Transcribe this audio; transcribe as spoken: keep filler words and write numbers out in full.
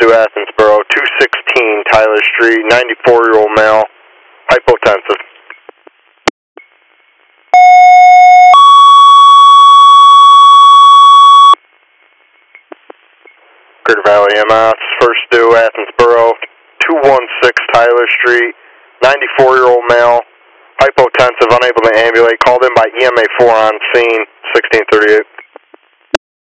due Athensboro, two sixteen Tyler Street, ninety-four-year-old male, hypotensive. Greater Valley M S, first due Athensboro, two sixteen Tyler Street, ninety-four-year-old male, hypotensive, unable to ambulate, called in by E M A four on scene, sixteen thirty-eight.